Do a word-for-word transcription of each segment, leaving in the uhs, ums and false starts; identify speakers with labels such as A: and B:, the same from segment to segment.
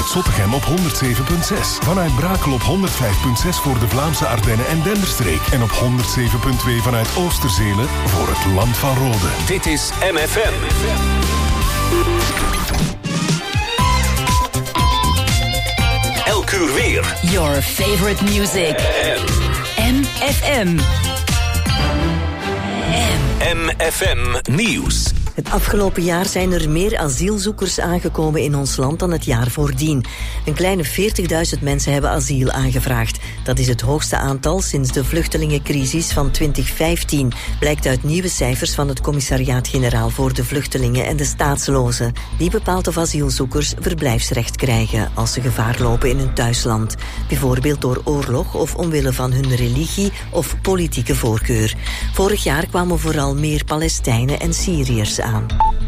A: vanuit Zottegem op honderd zeven komma zes. Vanuit Brakel op honderd vijf komma zes voor de Vlaamse Ardennen en Denderstreek. En op honderd zeven komma twee vanuit Oosterzelen voor het Land van Rode.
B: Dit is M F M. Elk uur weer.
C: Your favorite music. M F M.
B: M F M Nieuws.
D: Het afgelopen jaar zijn er meer asielzoekers aangekomen in ons land dan het jaar voordien. Een kleine veertigduizend mensen hebben asiel aangevraagd. Dat is het hoogste aantal sinds de vluchtelingencrisis van twintig vijftien, blijkt uit nieuwe cijfers van het Commissariaat-Generaal voor de Vluchtelingen en de Staatslozen. Die bepaalt of asielzoekers verblijfsrecht krijgen als ze gevaar lopen in hun thuisland. Bijvoorbeeld door oorlog of omwille van hun religie of politieke voorkeur. Vorig jaar kwamen vooral meer Palestijnen en Syriërs aan.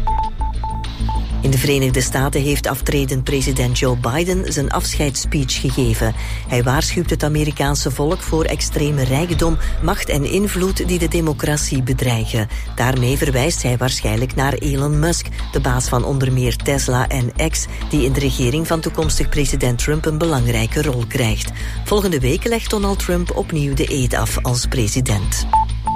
D: In de Verenigde Staten heeft aftredend president Joe Biden zijn afscheidsspeech gegeven. Hij waarschuwt het Amerikaanse volk voor extreme rijkdom, macht en invloed die de democratie bedreigen. Daarmee verwijst hij waarschijnlijk naar Elon Musk, de baas van onder meer Tesla en X, die in de regering van toekomstig president Trump een belangrijke rol krijgt. Volgende week legt Donald Trump opnieuw de eed af als president.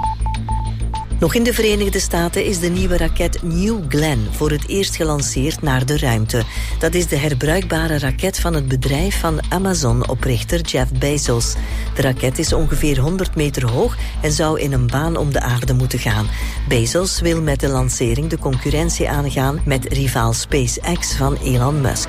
D: Nog in de Verenigde Staten is de nieuwe raket New Glenn voor het eerst gelanceerd naar de ruimte. Dat is de herbruikbare raket van het bedrijf van Amazon-oprichter Jeff Bezos. De raket is ongeveer honderd meter hoog en zou in een baan om de aarde moeten gaan. Bezos wil met de lancering de concurrentie aangaan met rivaal SpaceX van Elon Musk.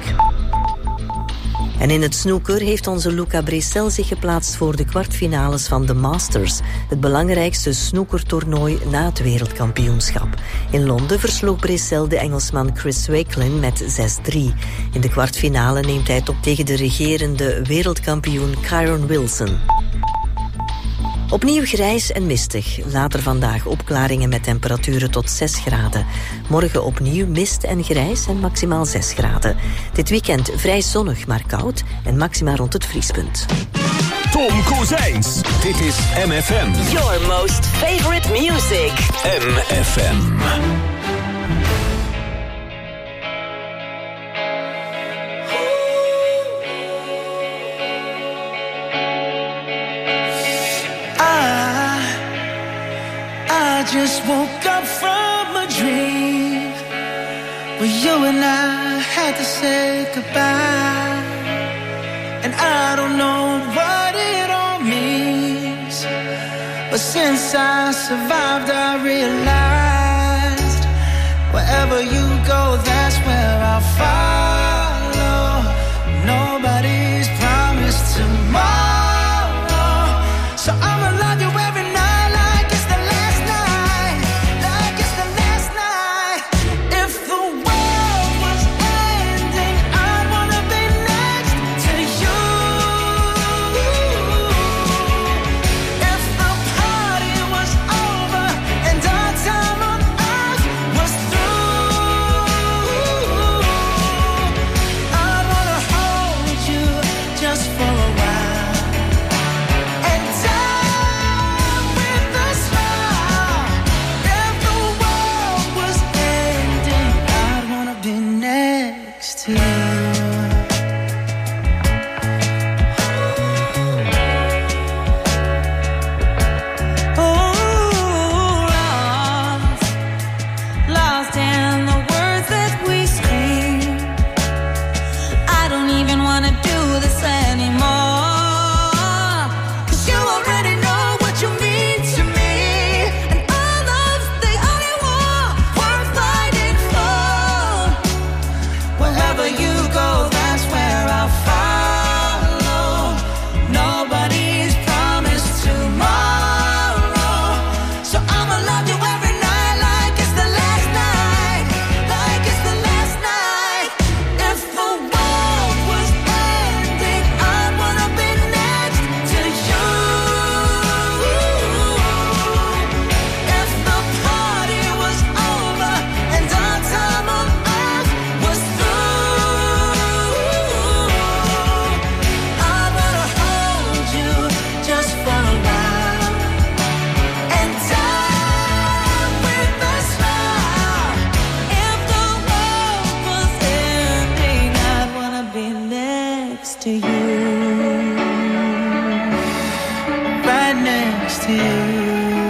D: En in het snooker heeft onze Luca Brecel zich geplaatst voor de kwartfinales van de Masters, het belangrijkste snookertoernooi na het wereldkampioenschap. In Londen versloeg Brecel de Engelsman Chris Wakelin met zes drie. In de kwartfinale neemt hij het op tegen de regerende wereldkampioen Kyron Wilson. Opnieuw grijs en mistig. Later vandaag opklaringen met temperaturen tot zes graden. Morgen opnieuw mist en grijs en maximaal zes graden. Dit weekend vrij zonnig, maar koud en maximaal rond het vriespunt.
B: Tom Kozijns. Dit is M F M.
C: Your most favorite music.
B: M F M.
E: I just woke up from a dream where you and I had to say goodbye, and I don't know what it all means, but since I survived I realized wherever you go, that's where I'll follow. Nobody's promised tomorrow, so I'ma love you every night. to you, right next to you.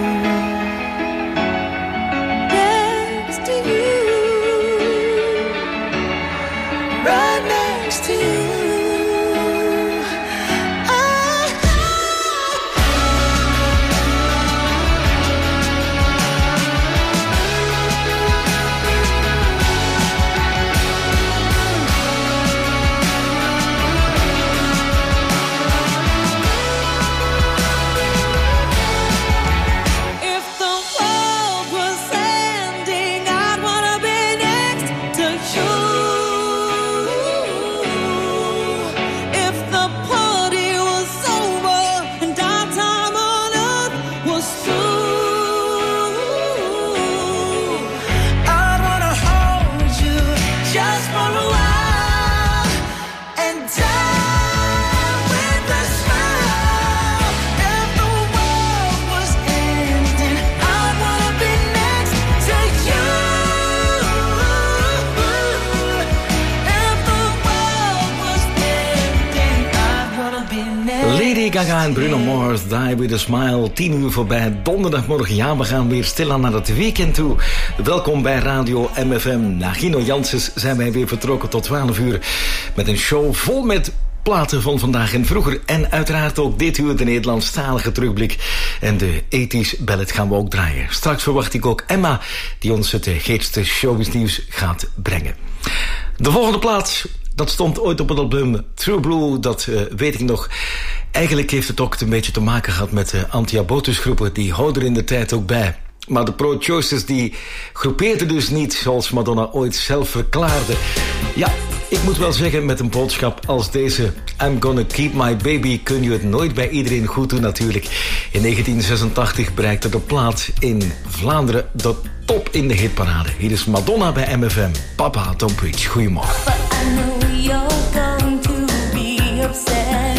F: Gaga en Bruno Mars, Die With A Smile. Tien uur voorbij, donderdagmorgen. Ja, we gaan weer stilaan naar het weekend toe. Welkom bij Radio M F M. Na Gino Janssens zijn wij weer vertrokken tot twaalf uur. Met een show vol met platen van vandaag en vroeger. En uiteraard ook dit uur de Nederlandstalige terugblik. En de ethisch ballet gaan we ook draaien. Straks verwacht ik ook Emma, die ons het geetste showbiznieuws gaat brengen. De volgende plaat, dat stond ooit op het album True Blue, dat uh, weet ik nog. Eigenlijk heeft het ook een beetje te maken gehad met de anti-abortusgroepen. Die houden er in de tijd ook bij. Maar de pro-choicers die groepeerden dus niet, zoals Madonna ooit zelf verklaarde. Ja, ik moet wel zeggen, met een boodschap als deze, I'm gonna keep my baby, kun je het nooit bij iedereen goed doen natuurlijk. In negentien zesentachtig bereikte de plaat in Vlaanderen de top in de hitparade. Hier is Madonna bij M F M. Papa, don't preach. Goedemorgen.
G: But I know you're going to be upset.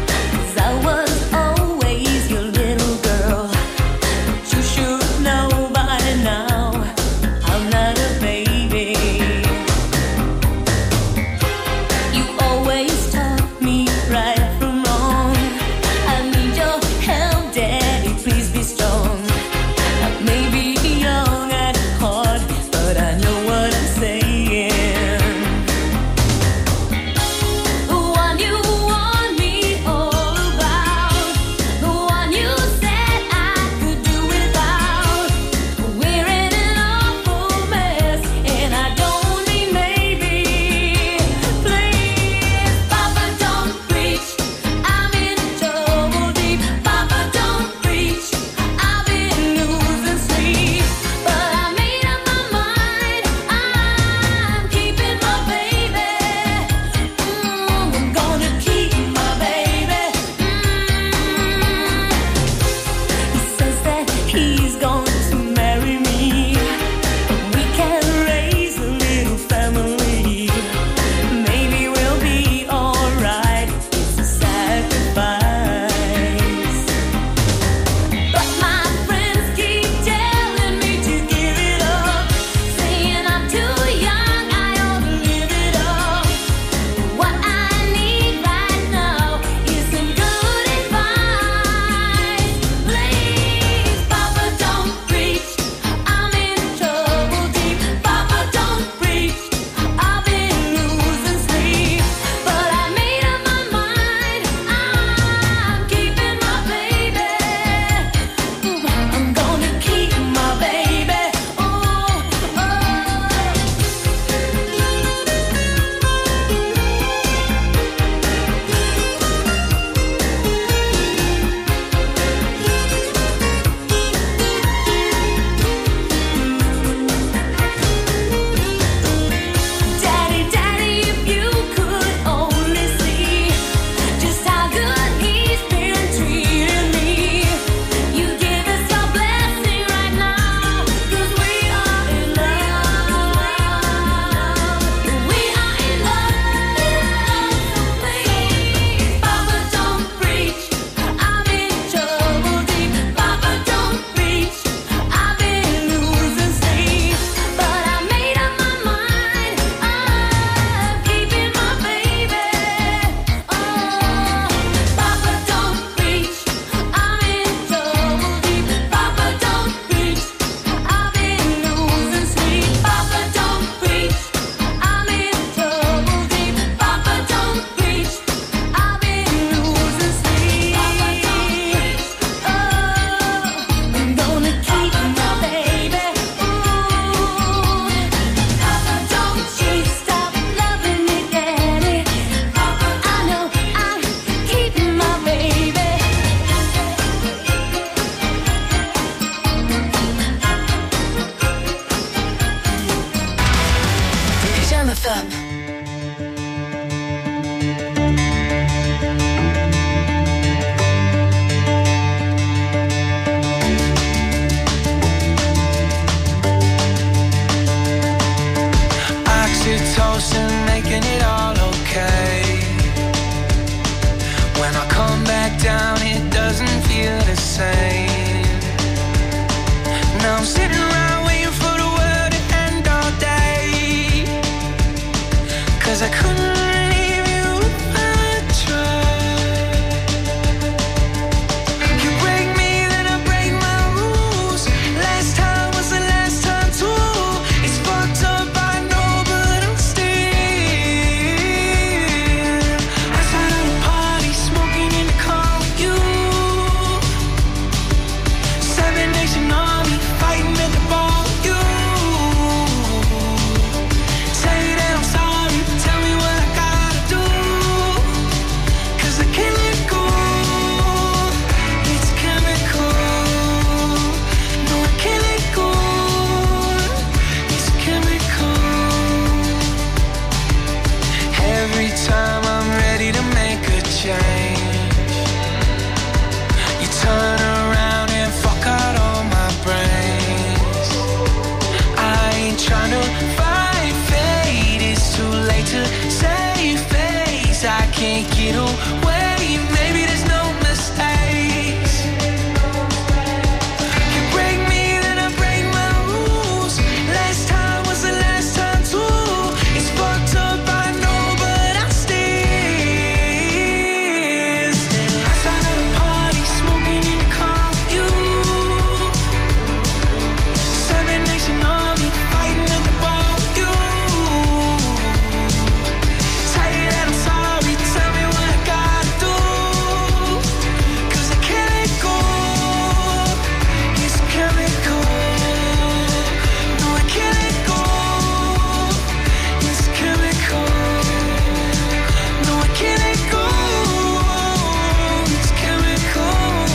G: I was always your little girl. You should know by now I'm not a baby. You always taught me right from wrong. I need your help, Daddy, please be strong. I may be young at heart, but I know what I'm saying.
E: 'cause I couldn't leave you if I tried. You break me, then I break my rules. Last time was the last time too. It's fucked up, I know, but I'm still outside of the party, smoking in the car with you. Seven Nation Army, fighting at the bar with you. Say that I'm sorry, tell me what I gotta do, 'cause I can't let go. It's chemical. No, I can't let go. It's chemical. Every time I'm ready to make a change, you turn around and fuck out all my brains. I ain't trying to fight fate, it's too late to save face. I can't get away, maybe there's no mistakes. You break me, then I break my rules. Last time was the last time too. It's fucked up, I know, but I still outside of the party, smoking in the car with you. Seven Nation Army, fighting at the bar with you. Tell you that I'm sorry, tell me what I gotta do, 'cause I can't let go. It's chemical. No, I can't let go. It's chemical. No, I can't let go. It's chemical.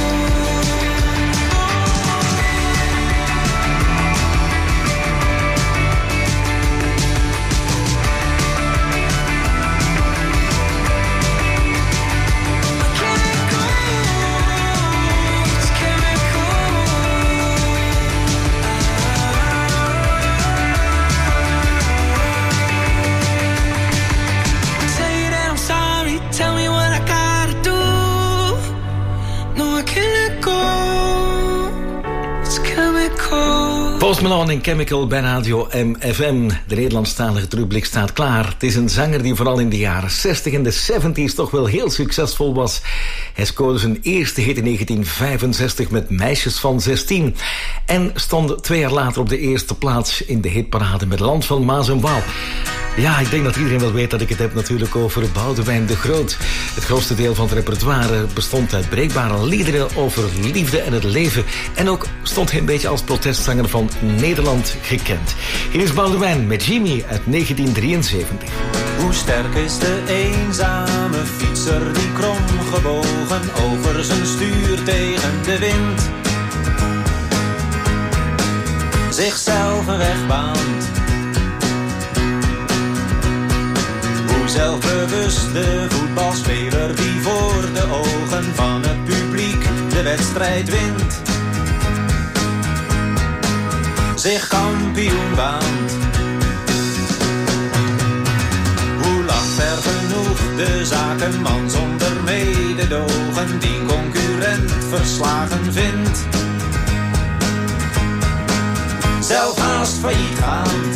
E: Say that I'm sorry, tell me what I gotta do. No, I can't let go. It's chemical.
F: Post Malone en Chemical bij Radio M F M. De Nederlandstalige terugblik staat klaar. Het is een zanger die vooral in de jaren zestig en de zeventig toch wel heel succesvol was. Hij scoorde zijn eerste hit in negentien vijfenzestig met Meisjes van zestien. En stond twee jaar later op de eerste plaats in de hitparade met Land van Maas en Waal. Ja, ik denk dat iedereen wel weet dat ik het heb natuurlijk over Boudewijn de Groot. Het grootste deel van het repertoire bestond uit breekbare liederen over liefde en het leven. En ook stond hij een beetje als protestzanger van Nederland gekend. Hier is Boudewijn met Jimmy uit negentien drieënzeventig.
H: Hoe sterk is de eenzame fietser die kromgebogen over zijn stuur tegen de wind zichzelf een weg baant. Hoe zelfbewust de voetbalspeler die voor de ogen van het publiek de wedstrijd wint zich kampioen baant. Hoe lacht ver genoeg de zakenman zonder mededogen die concurrent verslagen vindt, zelf haast failliet gaand.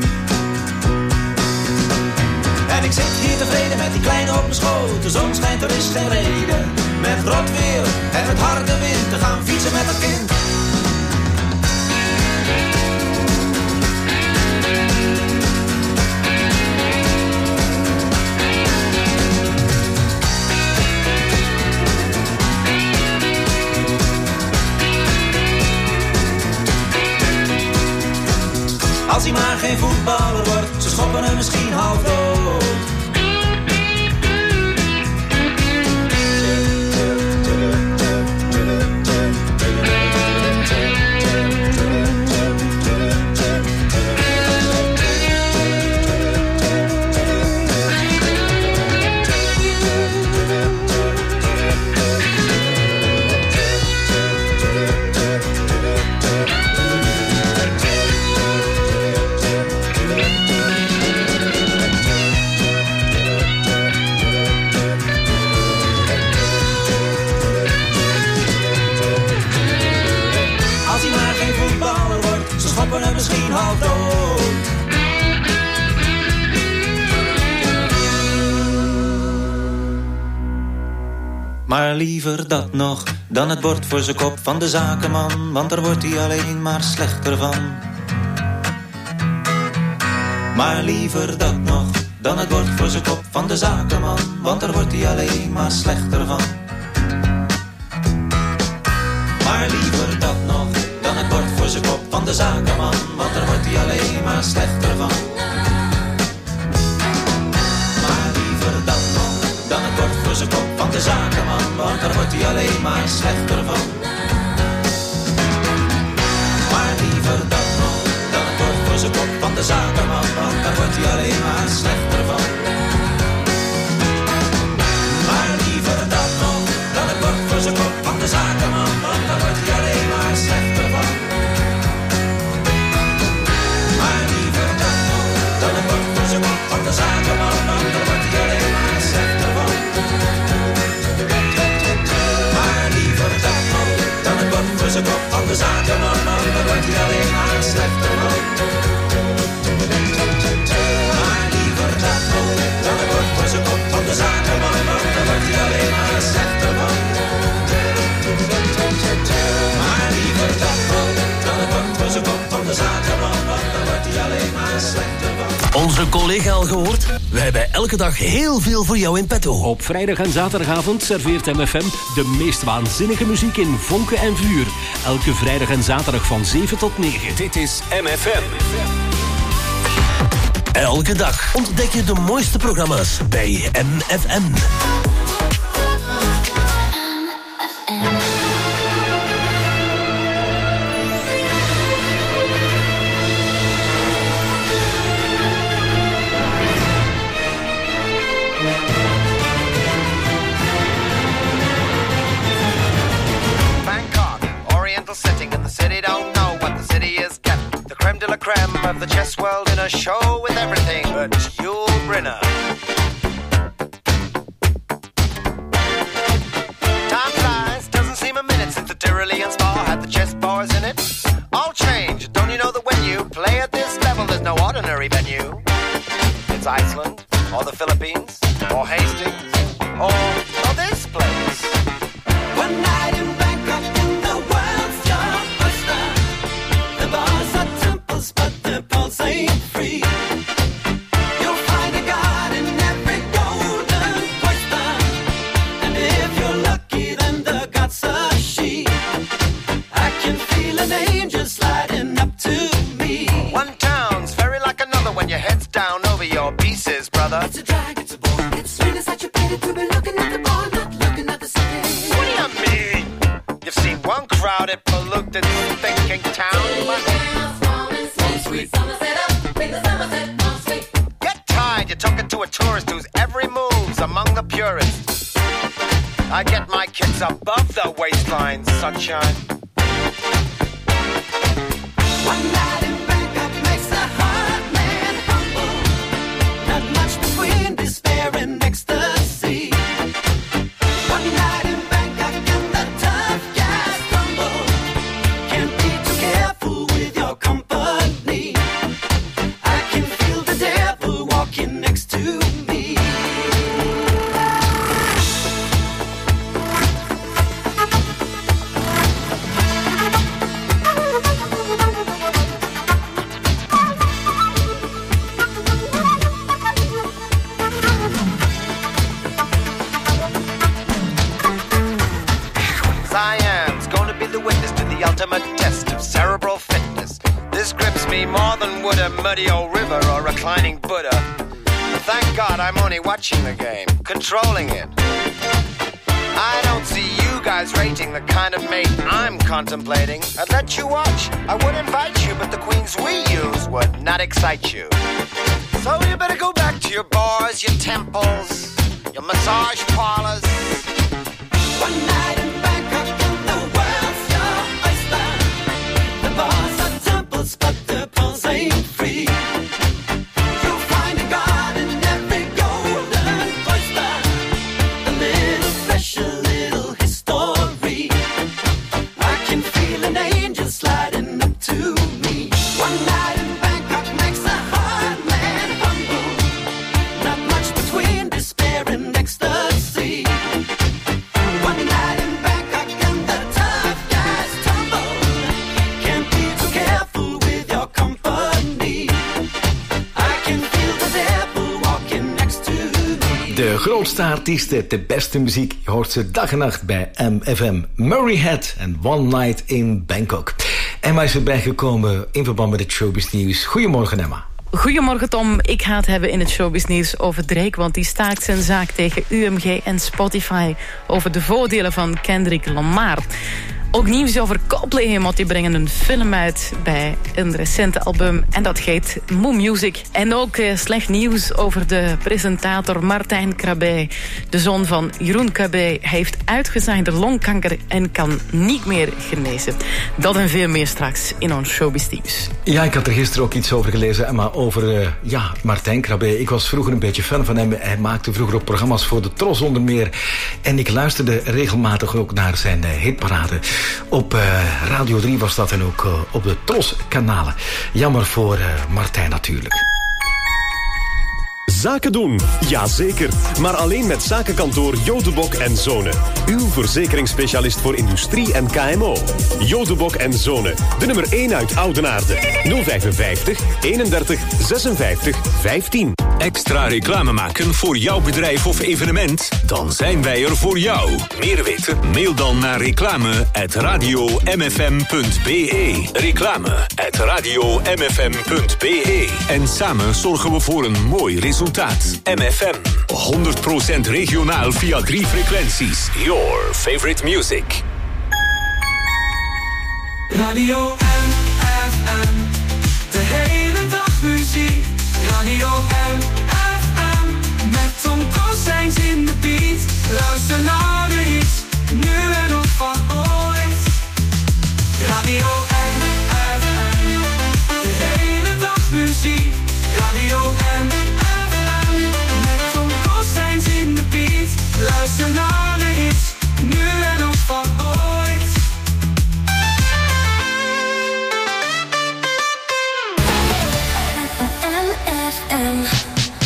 H: En ik zit hier tevreden met die kleine op mijn schoot. De zon schijnt, er is geen reden met rot weer en met harde wind te gaan fietsen met het kind. Als hij maar geen voetballer wordt, ze schoppen hem misschien half dood. Maar liever dat nog dan het bord voor zijn kop van de zakenman, want daar wordt hij alleen maar slechter van. Maar liever dat nog dan het bord voor zijn kop van de zakenman, want daar wordt hij alleen maar slechter van. Maar liever dat nog dan het bord voor zijn kop van de zakenman, want daar wordt hij alleen maar slechter van. Maar liever dat nog dan het bord voor zijn kop van de zakenman, want daar wordt hij alleen maar slechter van. Maar liever dat nog dan het bord voor zijn kop van de zakenman, want daar wordt hij alleen maar slechter van. Maar liever dat nog dan het bord voor zijn kop van de zakenman, want daar wordt hij alleen maar slechter van. Maar liever dat nog dan het bord voor zijn kop van de zakenman, want daar wordt hij alleen maar slechter van. Maar liever dat nog dan het bord voor zijn kop van de zakenman, want daar wordt hij alleen maar slechter van. Maar liever dat nog dan het bord voor zijn kop van de zakenman, want daar wordt hij alleen maar slechter van. Maar liever dat nog dan het bord voor zijn kop van de zakenman, want daar wordt hij alleen maar slechter van.
B: Onze collega al gehoord? We hebben elke dag heel veel voor jou in petto.
I: Op vrijdag en zaterdagavond serveert M F M de meest waanzinnige muziek in vonken en vuur. Elke vrijdag en zaterdag van zeven tot negen.
B: Dit is M F M. Elke dag ontdek je de mooiste programma's bij M F M.
J: Setting in the city, don't know what the city is kept. The creme de la creme of the chess world in a show with everything but Yul Brynner. Time flies, doesn't seem a minute since the Tyrolean spa had the chess bars in it. All change, don't you know that when you play at this level, there's no ordinary venue. It's Iceland, or the Philippines, or Hastings, or, or this place. One night in Bangkok in the world's your oyster. The bars are temples, but the pulse ain't free. You'll find a god in every golden oyster, and if you're lucky, then the god's a she. I can feel an angel sliding up to me. One town's very like another when your head's down over your pieces, brother. It's a drag, it's a bore. It's really such a pity to be looking at the bar, not looking at the city. What do you mean? You've seen one crowded, polluted, thinking town, but sweet. Get tired, you're talking to a tourist whose every move's among the purists. I get my kids above the waistline, sunshine. One night in Bangkok makes a hard man humble. Not much between despair and ecstasy. One night in Bangkok and the tough guys crumble. Can't be too careful with your company. I can feel the devil walking next to me. Siam's gonna be the witness to the ultimate test of cerebral fitness. This grips me more than would a muddy old river or reclining Buddha. But thank God I'm only watching the game, controlling it. I don't see you guys rating the kind of mate I'm contemplating. I'd let you watch, I would invite you, but the queens we use would not excite you. So you better go back to your bars, your temples, your massage parlors. One night in Bangkok and the world's your oyster. The bars are temples, but the pulse ain't free. You'll find a god in every golden oyster. A little special little history. I can feel an angel sliding up to me. One night in Bangkok makes a hard man humble. Not much between despair and ecstasy. One
F: De grootste artiesten, de beste muziek. Je hoort ze dag en nacht bij M F M. Murray Head en One Night in Bangkok. Emma is erbij gekomen in verband met het showbiz nieuws. Goedemorgen, Emma.
K: Goedemorgen, Tom. Ik ga het hebben in het showbiz nieuws over Drake, want die staakt zijn zaak tegen U M G en Spotify over de voordelen van Kendrick Lamar. Ook nieuws over Coldplay, want die brengen een film uit bij een recente album. En dat heet Moo Music. En ook uh, slecht nieuws over de presentator Martijn Krabbe. De zoon van Jeroen Krabbe. Hij heeft uitgezaaide longkanker en kan niet meer genezen. Dat en veel meer straks in ons showbiz nieuws.
F: Ja, ik had er gisteren ook iets over gelezen, Emma, over uh, ja, Martijn Krabbe. Ik was vroeger een beetje fan van hem. Hij maakte vroeger ook programma's voor de Tros onder meer. En ik luisterde regelmatig ook naar zijn uh, hitparade. Op uh, Radio drie was dat en ook uh, op de Tros-kanalen. Jammer voor uh, Martijn natuurlijk.
L: Zaken doen, jazeker. Maar alleen met zakenkantoor Jodebok en Zonen. Uw verzekeringsspecialist voor industrie en K M O. Jodebok en Zonen. De nummer één uit Oudenaarde. nul vijfenvijftig, eenendertig, zesenvijftig, vijftien.
M: Extra reclame maken voor jouw bedrijf of evenement? Dan zijn wij er voor jou. Meer weten? Mail dan naar reclame at radio m f m punt b e. Reclame at radio m f m punt b e. En samen zorgen we voor een mooi resultaat. M F M. honderd procent regionaal via drie frequenties. Your favorite music.
E: Radio M F M. De hele dag muziek. Radio M F M. Met Tom Kossijns in de beat. Luister naar de hits. Nu en nog van ooit. Radio M F M. De hele dag muziek. Radio M F M. Met Tom Kossijns in de beat. Luister naar de hits. Nu en nog van ooit.
G: M F M.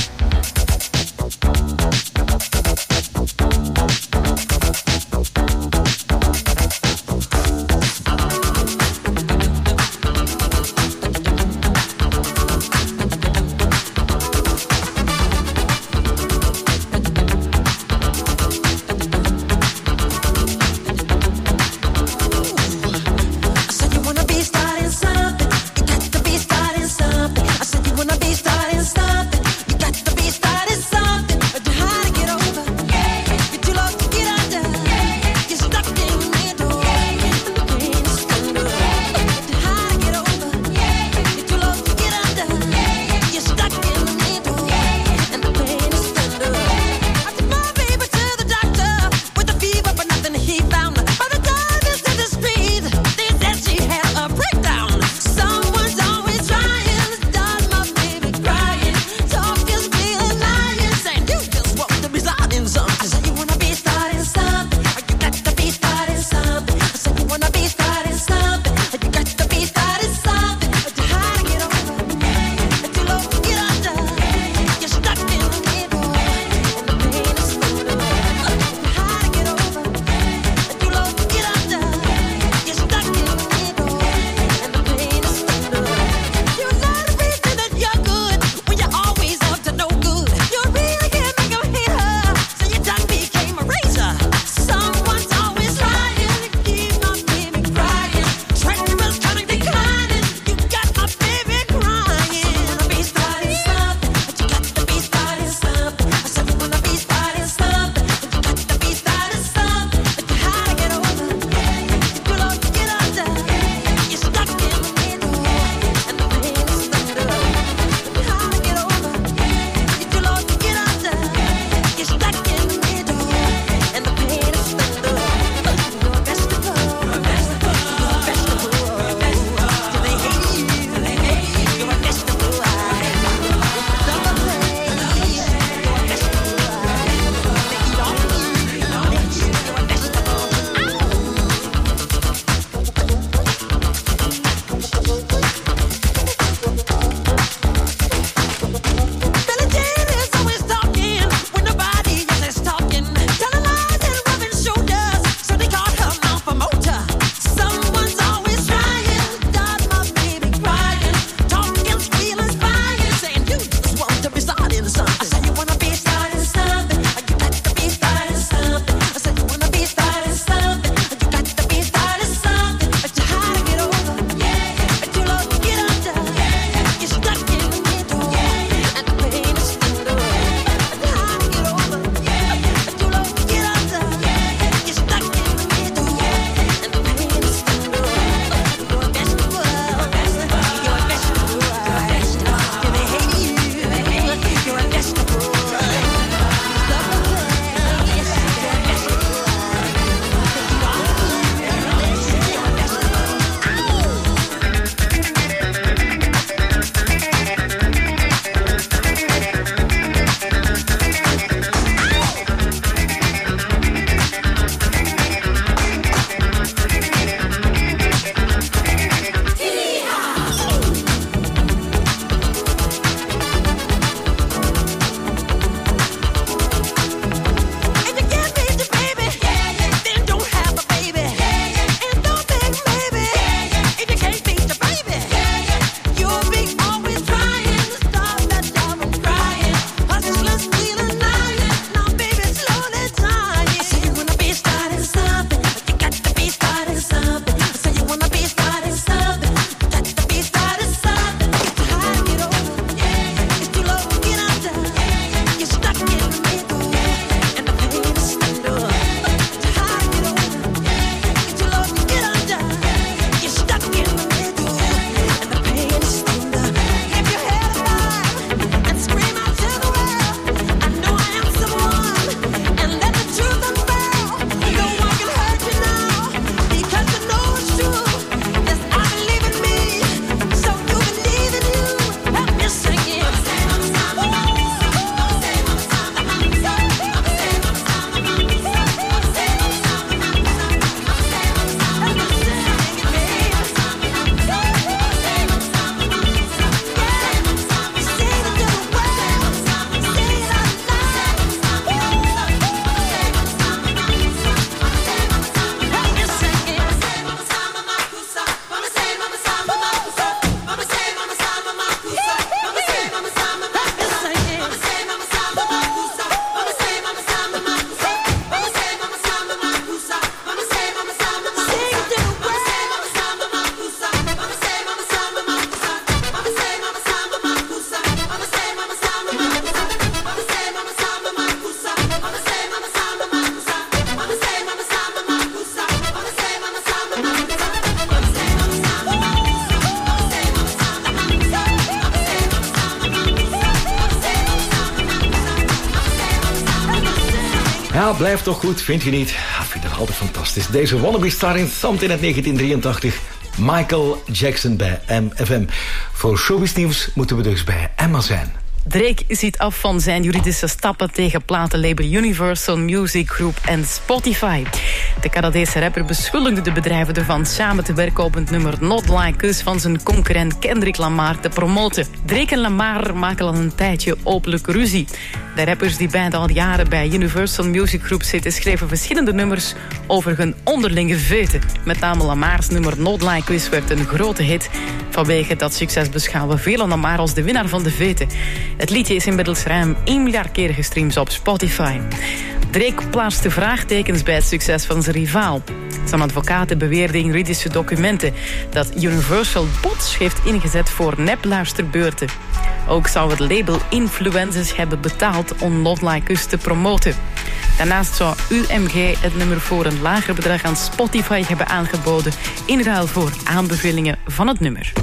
F: Ja, blijft toch goed, vind je niet? Ik vind het altijd fantastisch. Deze wannabe-star in Thumped in het negentien drieëntachtig. Michael Jackson bij M F M. Voor showbiz nieuws moeten we dus bij Emma zijn.
K: Drake ziet af van zijn juridische stappen tegen platenlabel Universal Music Group en Spotify. De Canadese rapper beschuldigde de bedrijven ervan samen te werken op het nummer Not Like Us van zijn concurrent Kendrick Lamar te promoten. Drake en Lamar maken al een tijdje openlijk ruzie. De rappers die beide al jaren bij Universal Music Group zitten schreven verschillende nummers over hun onderlinge veten. Met name Lamar's nummer Not Like Us werd een grote hit. Vanwege dat succes beschouwen velen Lamar als de winnaar van de veten. Het liedje is inmiddels ruim één miljard keer gestreamd op Spotify. Drake plaatste vraagtekens bij het succes van zijn rivaal. Zijn advocaten beweerden in juridische documenten dat Universal bots heeft ingezet voor nepluisterbeurten. Ook zou het label influencers hebben betaald om Not Like Us te promoten. Daarnaast zou U M G het nummer voor een lager bedrag aan Spotify hebben aangeboden in ruil voor aanbevelingen van het nummer.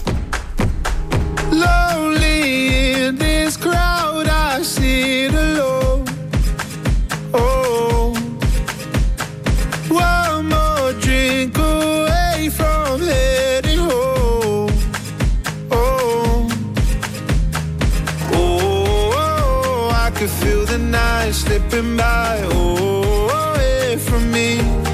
E: Lonely in this crowd, I sit alone. Oh, one more drink away from heading home. Oh, oh, oh, I could feel the night slipping by. Oh, away from me.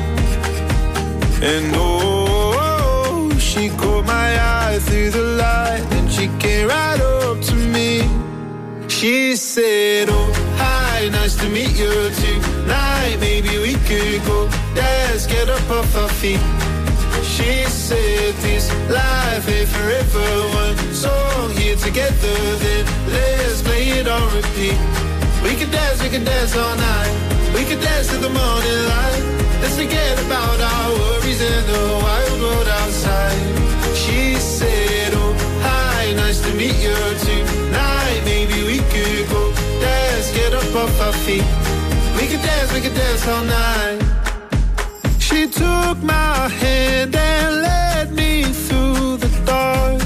E: And oh, she caught my eye through the light. She came right up to me. She said, oh, hi, nice to meet you tonight. Maybe we could go dance, get up off our feet. She said, this life ain't forever. One song here together, then let's play it on repeat. We could dance, we could dance all night. We could dance to the morning light. Let's forget about our worries and the wild world outside. She said, oh, hi, nice to meet you tonight. Maybe we could go dance, get up off our feet. We could dance, we could dance all night. She took my hand and led me through the dark.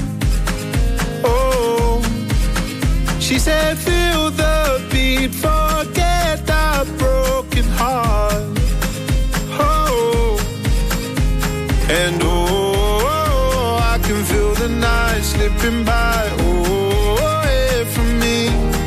E: Oh, she said, feel the beat, forget that broken heart. Oh, and oh, I can feel the night slipping by, oh, away from me.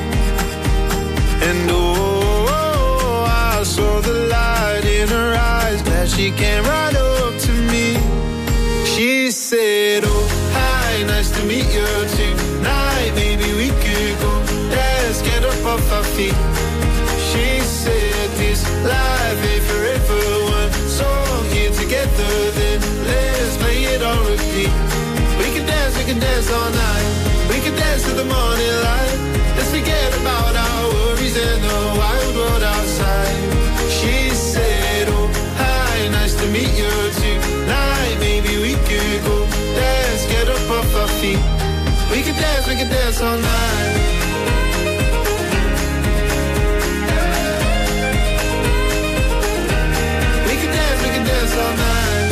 E: And oh, I saw the light in her eyes, glad she came right up to me. She said, oh, hi, nice to meet you tonight. Maybe we could go dance, get up off our feet. She said, this life ain't forever. One song here together, then let's play it on repeat. We can dance, we can dance all night. We can dance to the morning light. Let's forget about our worries and the wild world outside. She said, oh, hi, nice to meet you tonight. Maybe we could go dance, get up off our feet. We can dance, we can dance all night. We can dance, we can dance all night.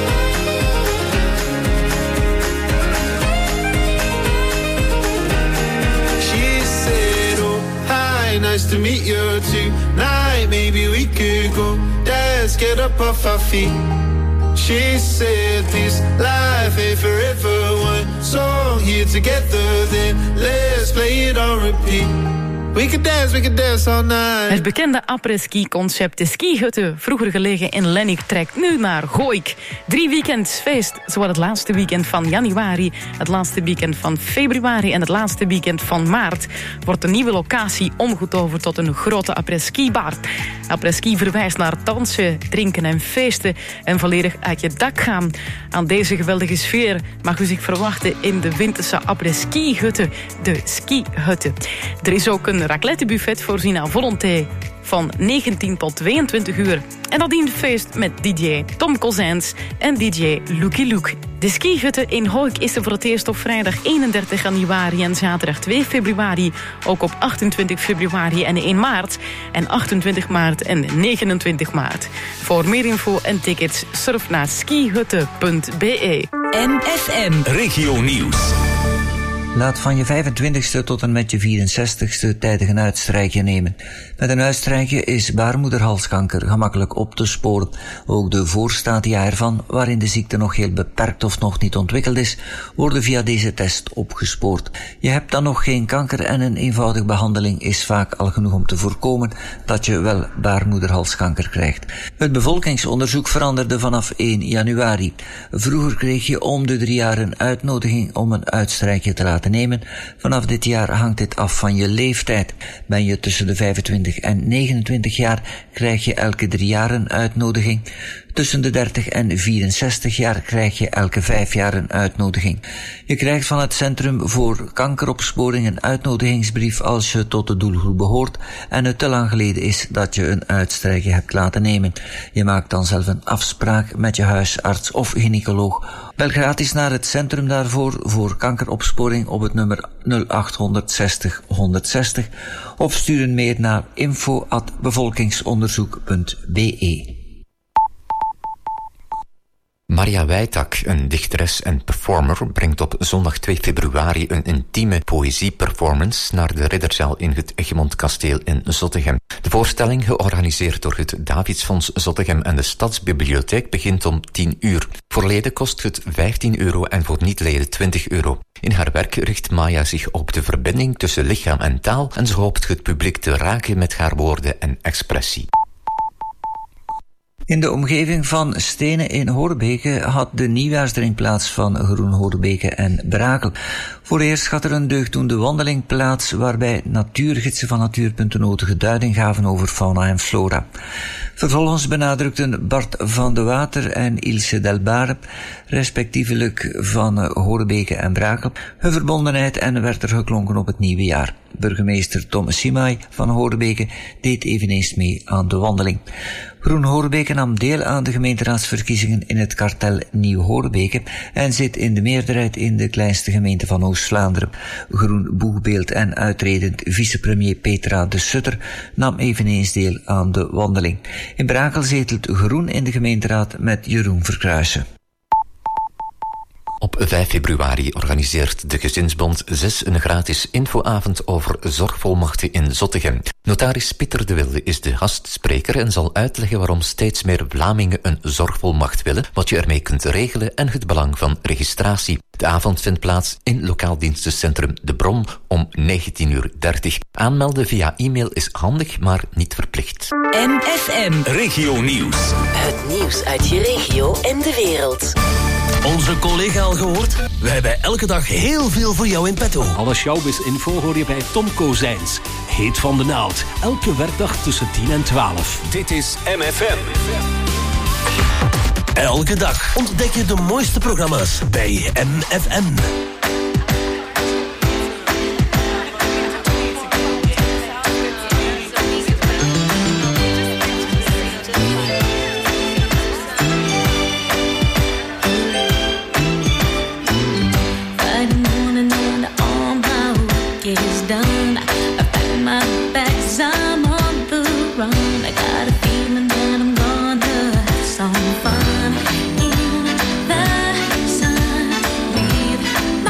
E: She said, oh, hi, nice to meet you tonight. Maybe we could go dance, get up off our feet. She said, this life ain't forever. One song here together, then let's play it on repeat. We could dance, we could dance all night.
K: Het bekende après-ski-concept de skihutte, vroeger gelegen in Lennik, trekt nu naar Gooik. Drie weekends feest, zowel het laatste weekend van januari, het laatste weekend van februari en het laatste weekend van maart, wordt de nieuwe locatie omgetoverd tot een grote après-ski-bar. Après-ski verwijst naar dansen, drinken en feesten en volledig uit je dak gaan. Aan deze geweldige sfeer mag u zich verwachten in de winterse après-ski-hutte, de skihutte. Er is ook een raclettebuffet voorzien aan volonté van negentien tot tweeëntwintig uur. En dat dient feest met D J Tom Kozijns en D J Lucky Luke. De skihutte in Hoik is er voor het eerst op vrijdag eenendertig januari en zaterdag twee februari. Ook op achtentwintig februari en één maart. En achtentwintig maart en negenentwintig maart. Voor meer info en tickets surf naar skihutte punt b e.
C: M F M
M: Regio Nieuws.
N: Laat van je vijfentwintigste tot en met je vierenzestigste tijdig een uitstrijkje nemen. Met een uitstrijkje is baarmoederhalskanker gemakkelijk op te sporen. Ook de voorstadia ervan, waarin de ziekte nog heel beperkt of nog niet ontwikkeld is, worden via deze test opgespoord. Je hebt dan nog geen kanker en een eenvoudige behandeling is vaak al genoeg om te voorkomen dat je wel baarmoederhalskanker krijgt. Het bevolkingsonderzoek veranderde vanaf één januari. Vroeger kreeg je om de drie jaar een uitnodiging om een uitstrijkje te laten nemen. Vanaf dit jaar hangt dit af van je leeftijd. Ben je tussen de vijfentwintig en negenentwintig jaar, krijg je elke drie jaar een uitnodiging. Tussen de dertig en vierenzestig jaar krijg je elke vijf jaar een uitnodiging. Je krijgt van het Centrum voor Kankeropsporing een uitnodigingsbrief als je tot de doelgroep behoort en het te lang geleden is dat je een uitstrijkje hebt laten nemen. Je maakt dan zelf een afspraak met je huisarts of gynaecoloog. Bel gratis naar het centrum daarvoor voor kankeropsporing op het nummer nul acht zestig honderdzestig of stuur een mail naar info at bevolkingsonderzoek punt b e.
O: Maria Wijtak, een dichteres en performer, brengt op zondag twee februari een intieme poëzieperformance naar de Ridderzaal in het Egmond Kasteel in Zottegem. De voorstelling, georganiseerd door het Davidsfonds Zottegem en de Stadsbibliotheek, begint om tien uur. Voor leden kost het vijftien euro en voor niet-leden twintig euro. In haar werk richt Maya zich op de verbinding tussen lichaam en taal en ze hoopt het publiek te raken met haar woorden en expressie.
N: In de omgeving van Stenen in Horebeke had de nieuwjaarsdrink plaats van Groen Horebeke en Brakel. Voor eerst had er een deugddoende wandeling plaats waarbij natuurgidsen van Natuurpunt de nodige duiding gaven over fauna en flora. Vervolgens benadrukten Bart van de Water en Ilse Delbare, respectievelijk van Horebeke en Brakel, hun verbondenheid en werd er geklonken op het nieuwe jaar. Burgemeester Tom Simay van Horebeke deed eveneens mee aan de wandeling. Groen Horebeke nam deel aan de gemeenteraadsverkiezingen in het kartel Nieuw Horebeke en zit in de meerderheid in de kleinste gemeente van Oost-Vlaanderen. Groen boegbeeld en uitredend vicepremier Petra de Sutter nam eveneens deel aan de wandeling. In Brakel zetelt Groen in de gemeenteraad met Jeroen Verkruijsen.
O: Op vijf februari organiseert de Gezinsbond zes een gratis infoavond over zorgvolmachten in Zottegem. Notaris Pieter de Wilde is de gastspreker en zal uitleggen waarom steeds meer Vlamingen een zorgvolmacht willen, wat je ermee kunt regelen en het belang van registratie. De avond vindt plaats in lokaal dienstencentrum De Bron om negentien uur dertig. Aanmelden via e-mail is handig, maar niet verplicht.
C: M F M.
M: Regio Nieuws.
C: Het nieuws uit je regio en de wereld.
B: Onze collega al gehoord? We hebben elke dag heel veel voor jou in petto.
I: Alle showbiz-info hoor je bij Tom Kozijns. Heet van de naald. Elke werkdag tussen tien en twaalf.
M: Dit is M F M.
B: Elke dag ontdek je de mooiste programma's bij M F M.
G: Some fun in the sun. Breathe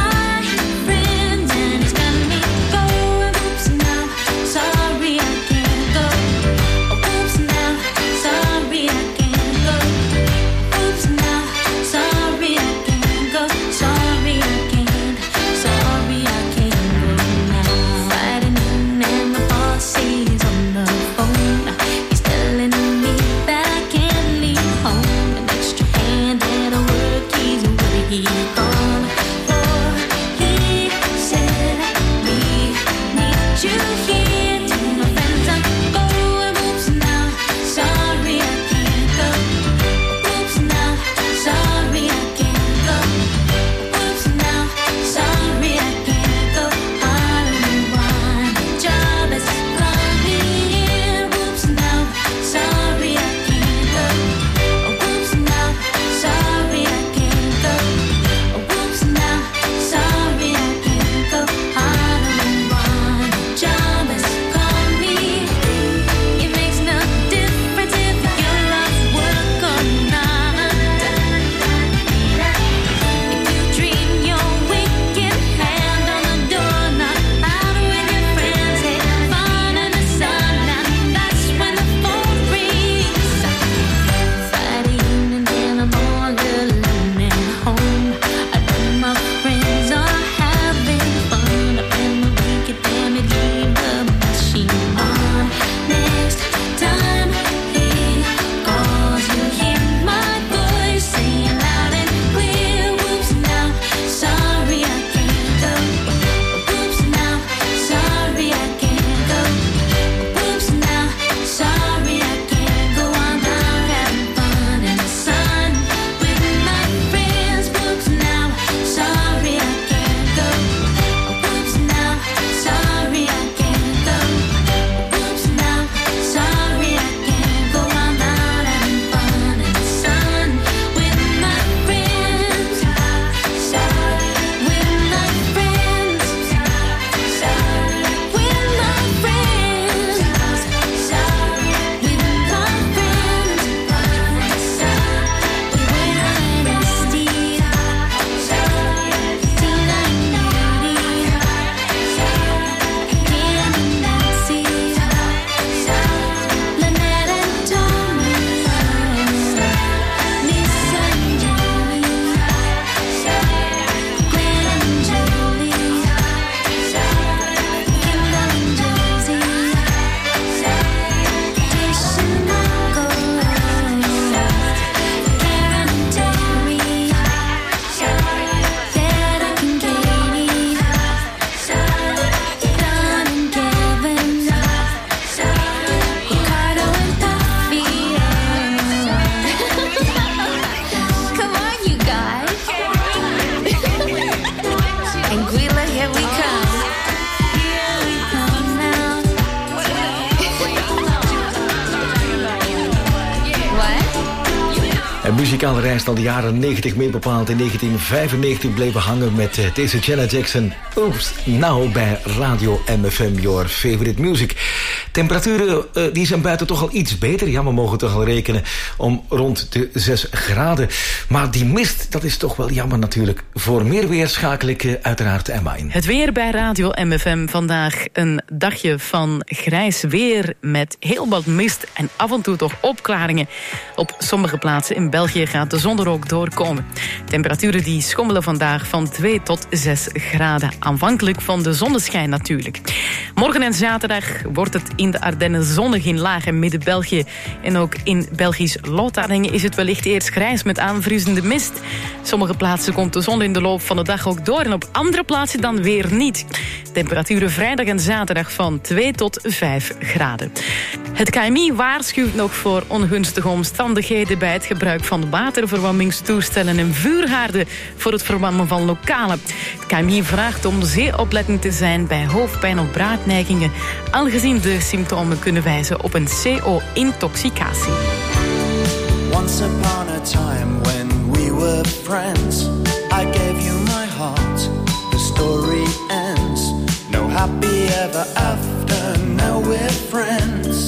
F: Een muzikale reis al de jaren negentig mee bepaald. In negentien vijfennegentig bleven hangen met uh, deze Janet Jackson. Oops, nou bij Radio M F M, your favorite music. Temperaturen uh, die zijn buiten toch al iets beter. Ja, we mogen toch al rekenen om rond de zes graden. Maar die mist, dat is toch wel jammer natuurlijk. Voor meer weer schakel ik uh, uiteraard Emma in.
K: Het weer bij Radio M F M vandaag een dagje van grijs weer met heel wat mist en af en toe toch opklaringen. Op sommige plaatsen in België gaat de zon er ook doorkomen. Temperaturen die schommelen vandaag van twee tot zes graden. Aanvankelijk van de zonneschijn natuurlijk. Morgen en zaterdag wordt het in de Ardennen zonnig in Laag- en Midden-België. En ook in Belgisch Lotharingen is het wellicht eerst grijs met aanvriezende mist. Sommige plaatsen komt de zon in de loop van de dag ook door en op andere plaatsen dan weer niet. Temperaturen vrijdag en zaterdag van twee tot vijf graden. Het K M I waarschuwt nog voor ongunstige omstandigheden bij het gebruik van waterverwarmingstoestellen en vuurhaarden voor het verwarmen van lokalen. Het K M I vraagt om zeer oplettend te zijn bij hoofdpijn of braadneigingen, aangezien de symptomen kunnen wijzen op een C O-intoxicatie.
P: Once upon a time when we were friends, I gave you my heart, the story ends. No happy ever after, now we're friends.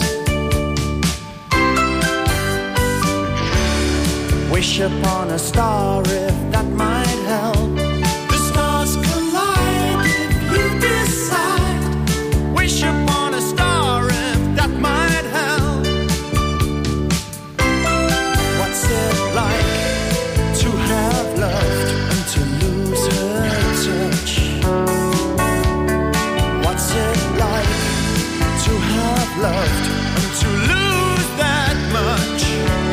P: Wish upon a star if that might help. The stars collide if you decide. Wish upon a star if that might help. What's it like to have loved and to lose her touch? What's it like to have loved and to lose that much?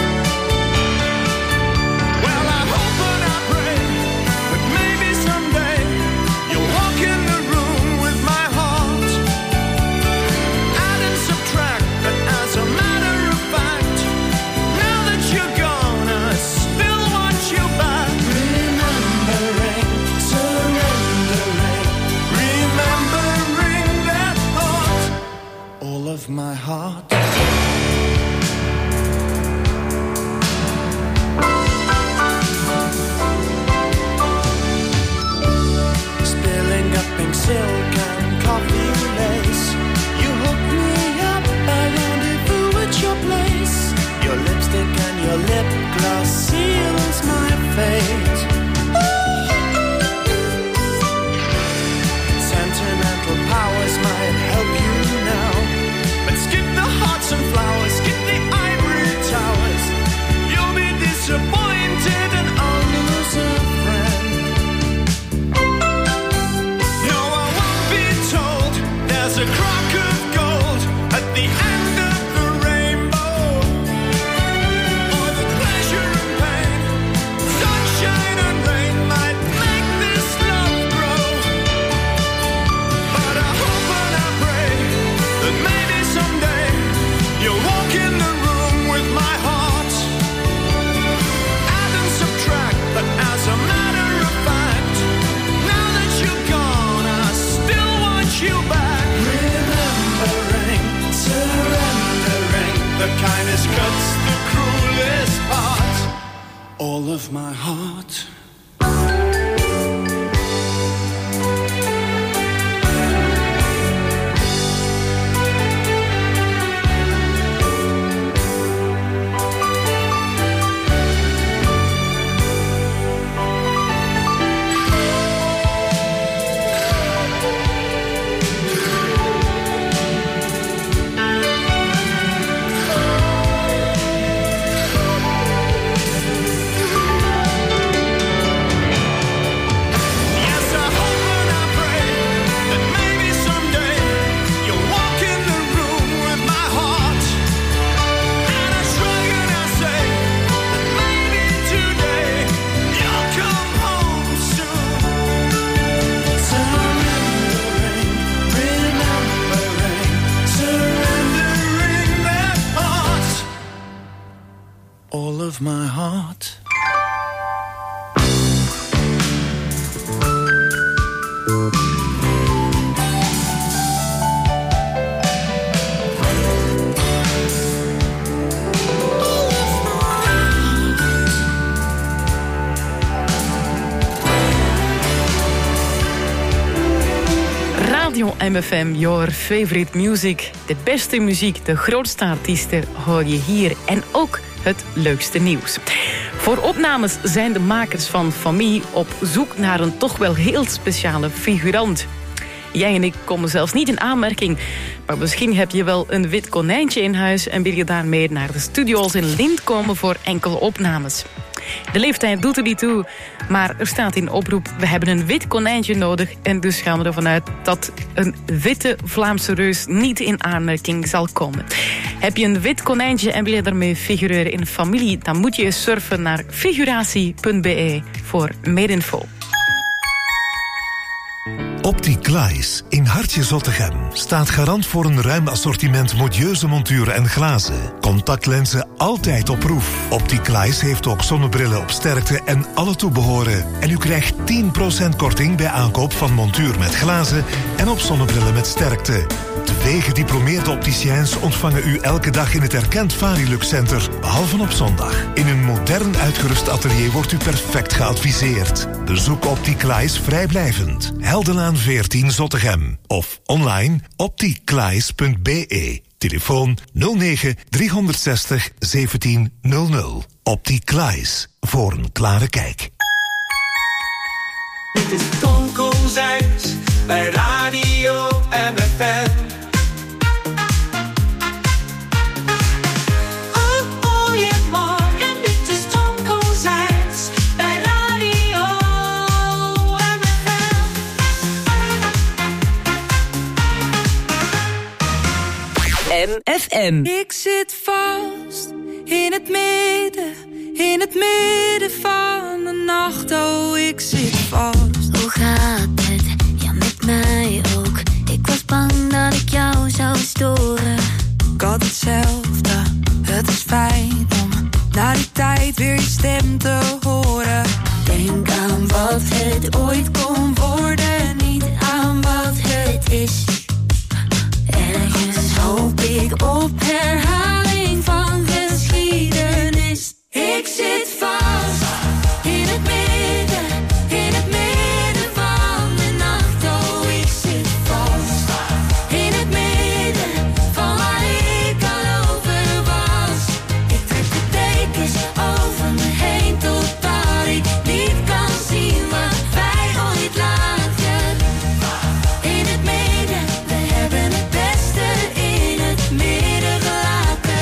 P: Well, I hope and I pray that maybe someday you'll walk in the room with my heart. Add and subtract, but as a matter of fact, now that you're gone, I still want you back. Remembering, surrendering, remembering that thought, all of my heart. Spilling up pink silk and coffee lace, you hook me up, I rendezvous at your place. Your lipstick and your lip gloss seals my fate. Sentimental powers might help you now, but skip the hearts and flowers, skip the ivory towers. You'll be disappointed and I'll lose a friend. No, I won't be told there's a crock of gold at the end of the rainbow, or the pleasure and pain, sunshine and rain might make this love grow. But I hope and I pray that maybe someday you'll walk in the room with my heart. Add and subtract, but as a matter of fact, now that you're gone, I still want you back. Remembering, surrendering, the kindest cuts the cruelest part, all of my heart. Yes, I hope and I pray that maybe someday you'll walk in the room with my heart. And I shrug and I say that maybe today you'll come home soon. Surrendering, remembering, surrendering that heart, all of my heart.
K: M F M, your favorite music. De beste muziek, de grootste artiesten hoor je hier. En ook het leukste nieuws. Voor opnames zijn de makers van Famille op zoek naar een toch wel heel speciale figurant. Jij en ik komen zelfs niet in aanmerking. Maar misschien heb je wel een wit konijntje in huis en wil je daarmee naar de studio's in Lint komen voor enkele opnames. De leeftijd doet er niet toe, maar er staat in oproep: we hebben een wit konijntje nodig. En dus gaan we ervan uit dat een witte Vlaamse reus niet in aanmerking zal komen. Heb je een wit konijntje en wil je daarmee figureren in Familie, dan moet je surfen naar figuratie punt b e voor meer info.
Q: Opticlies in Hartje Zottegem staat garant voor een ruim assortiment modieuze monturen en glazen. Contactlenzen altijd op proef. Opticlies heeft ook zonnebrillen op sterkte en alle toebehoren. En u krijgt tien procent korting bij aankoop van montuur met glazen en op zonnebrillen met sterkte. Twee gediplomeerde opticiens ontvangen u elke dag in het erkend Varilux Center, behalve op zondag. In een modern uitgerust atelier wordt u perfect geadviseerd. Bezoek Opticlies vrijblijvend. Heldenlaan veertien Zottegem. Of online opticlies punt b e. Telefoon nul negen driehonderdzestig zeventien nul nul. Opticlies, voor een klare kijk.
H: Dit is Tom Kozijns bij Radio M F M.
C: M F M.
R: Ik zit vast in het midden, in het midden van de nacht. Oh, ik zit vast.
S: Hoe gaat het? Ja, met mij ook. Ik was bang dat ik jou zou storen.
R: Ik had hetzelfde. Het is fijn om na die tijd weer je stem te horen.
S: Denk aan wat het ooit kon worden, niet aan wat het is. Ergens hoop ik op herhaling van geschiedenis. Ik zit vast in het midden, in het midden van de nacht. Oh, ik zit vast in het midden van waar ik al over was. Ik trek de dekens over me heen totdat ik niet kan zien wat wij ooit lagen. In het midden, we hebben het beste in het midden gelaten.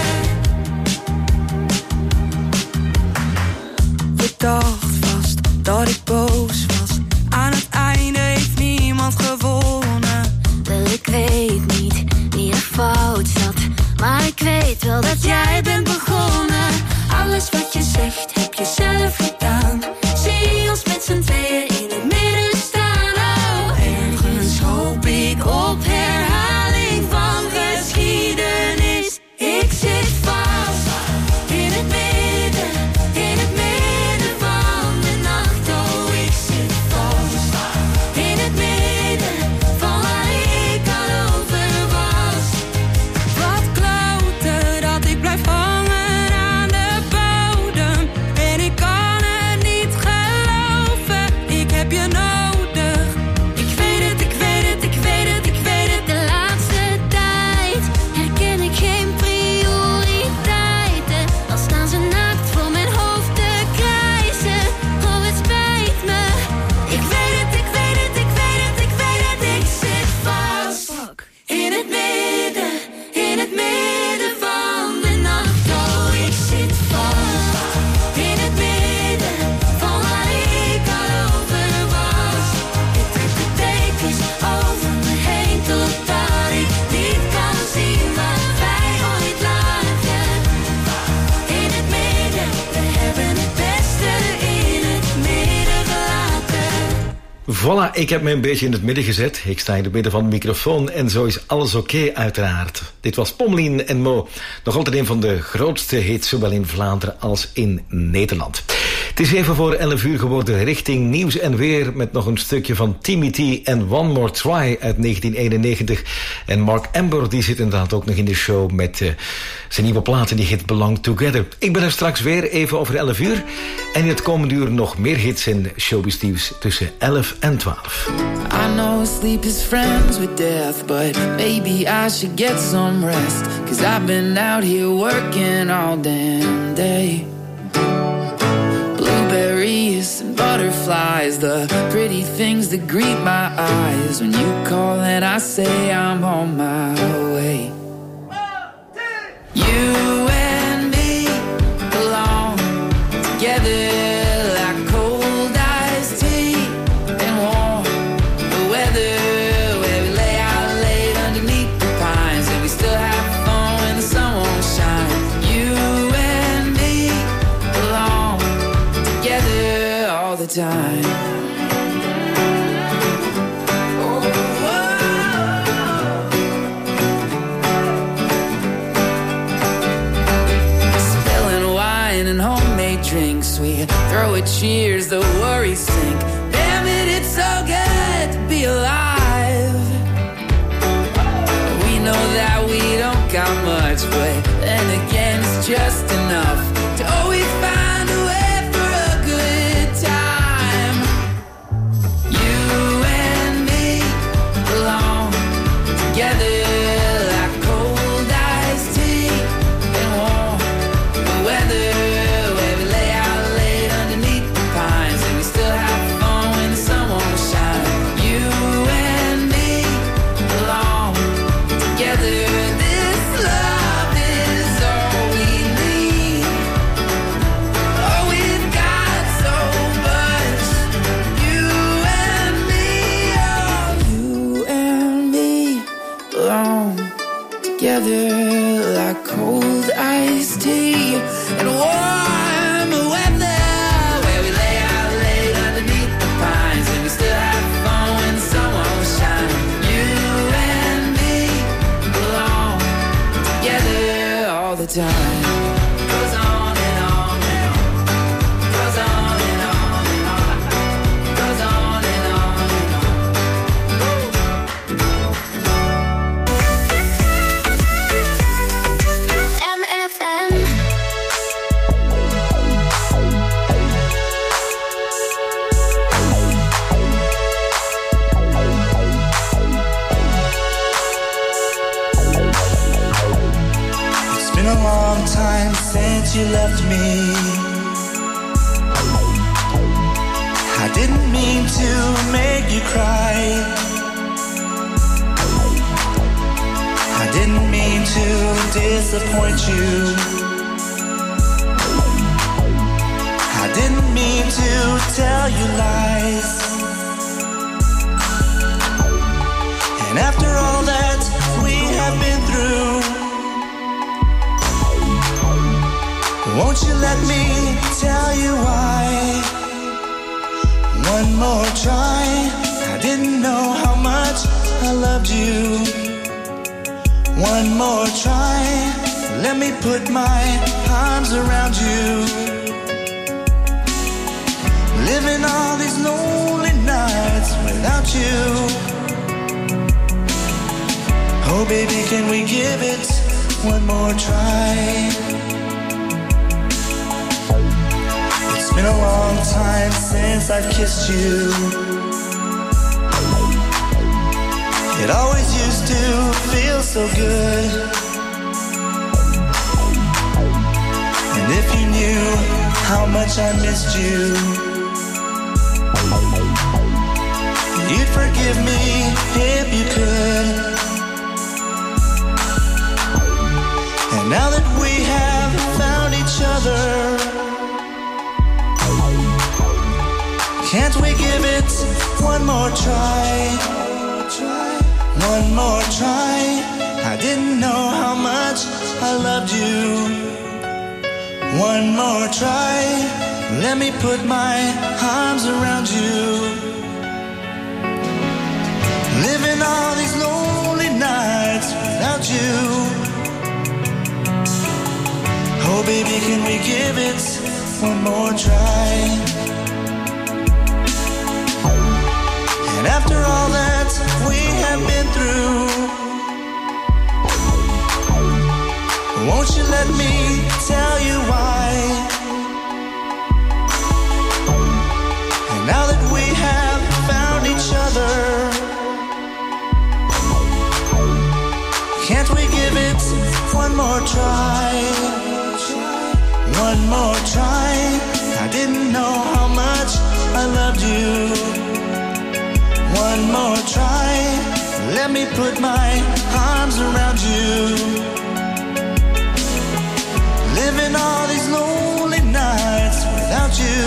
R: Ik dacht vast dat ik boos was. Aan het einde heeft niemand gewonnen.
S: Wel, ik weet niet wie er fout zat, maar ik weet wel dat jij bent begonnen. Alles wat je zegt heb je zelf gedaan. Zie ons met z'n tweeën in het midden staan. Oh, ergens hoop ik op herhaling van geschiedenis. Ik zit vast in het midden, in het midden van de nacht. Oh, ik zit vast in het midden van waar ik al over was.
R: Wat kloten dat ik blijf hangen aan de bodem. En ik kan het niet geloven, ik heb je nodig.
S: Ik weet het, ik weet het, ik weet het, ik weet het. De laatste tijd herken ik geen prioriteiten. Al staan ze naakt voor mijn hoofd te krijzen. Oh, het spijt me. Ik weet het, ik weet het, ik weet het, ik weet het. Ik zit vast in het midden, in het midden van de nacht. Oh, ik zit vast in het midden van waar ik al over was. Ik trek de dekens over me heen totdat ik niet kan zien wat wij ooit lagen. In het midden, we hebben het beste in het midden gelaten.
F: Voilà, ik heb me een beetje in het midden gezet. Ik sta in het midden van de microfoon en zo is alles oké uiteraard. Dit was Pommelien en Mo. Nog altijd een van de grootste hits, zowel in Vlaanderen als in Nederland. Het is even voor elf uur geworden, richting nieuws en weer met nog een stukje van Timmy T en One More Try uit negentien eenennegentig. En Mark Amber die zit inderdaad ook nog in de show met uh, zijn nieuwe plaat en die hit Belong Together. Ik ben er straks weer even over elf uur en in het komende uur nog meer hits en showbiz nieuws tussen elf en twaalf.
T: I know sleep is friends with death, but maybe I should get some rest, 'cause I've been out here working all damn day. Blueberries and butterflies, the pretty things that greet my eyes when you call and I say I'm on my way. You and me belong together like cold iced tea and warm the weather, where we lay out late underneath the pines and we still have fun when the sun won't shine. You and me belong together all the time. Drinks, we throw a cheers, the worries sink. Damn it, it's so good to be alive. We know that we don't got much, but then again it's just enough to always find a way for a good time. You and me belong together like cold iced tea and warm the weather. Together like cold iced tea and warm weather, where we lay out late underneath the pines and we still have fun when the sun won't shine. You and me belong together all the time. Goes on and on and on. Goes on and on and on. Goes on and on and on.
U: Time since you left me, I didn't mean to make you cry, I didn't mean to disappoint you, I didn't mean to tell you lies. And after all that we have been through, won't you let me tell you why? One more try. I didn't know how much I loved you. One more try. Let me put my arms around you. Living all these lonely nights without you. Oh baby, can we give it one more try? It's been a long time since I've kissed you. It always used to feel so good. And if you knew how much I missed you, you'd forgive me if you could. And now that we have found each other, can't we give it one more try? One more try. I didn't know how much I loved you. One more try. Let me put my arms around you. Living all these lonely nights without you. Oh baby, can we give it one more try. And after all that we have been through, won't you let me tell you why? And now that we have found each other, can't we give it one more try? One more try. I didn't know how much I loved you. One more try. Let me put my arms around you. Living all these lonely nights without you.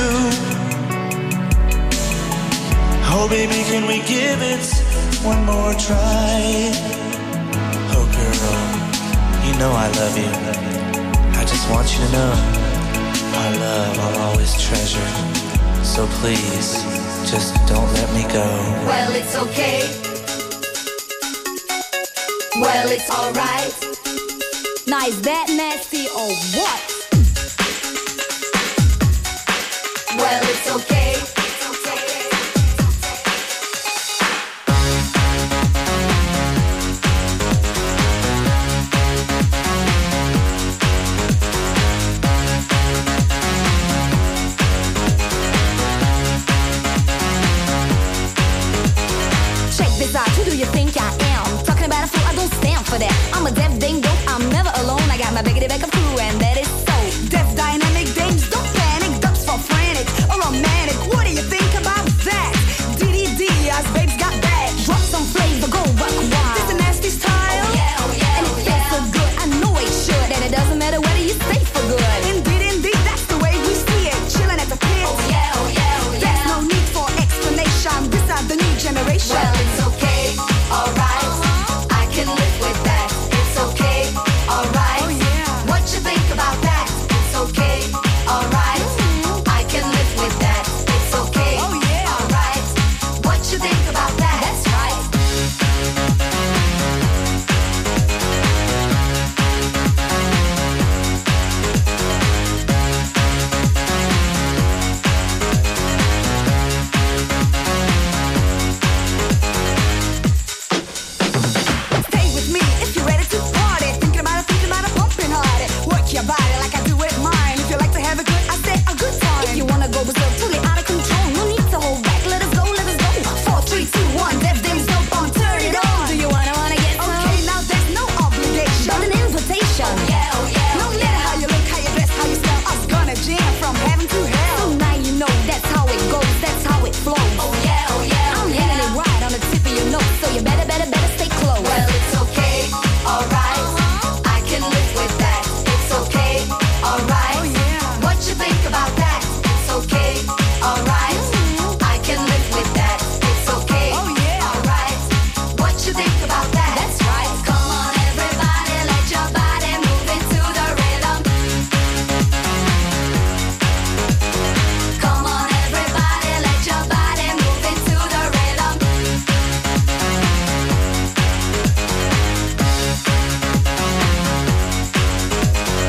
U: Oh baby, can we give it one more try? Oh girl, you know I love you. I just want you to know our love I'll always treasure. So please, just don't let me go.
S: Well, it's okay. Well, it's alright. Now is that nasty or what? Well, it's okay.
A: Who do you think I am? Talking about a fool, I don't stand for that. I'm a deaf ding dong, I'm never alone. I got my biggity back up crew and that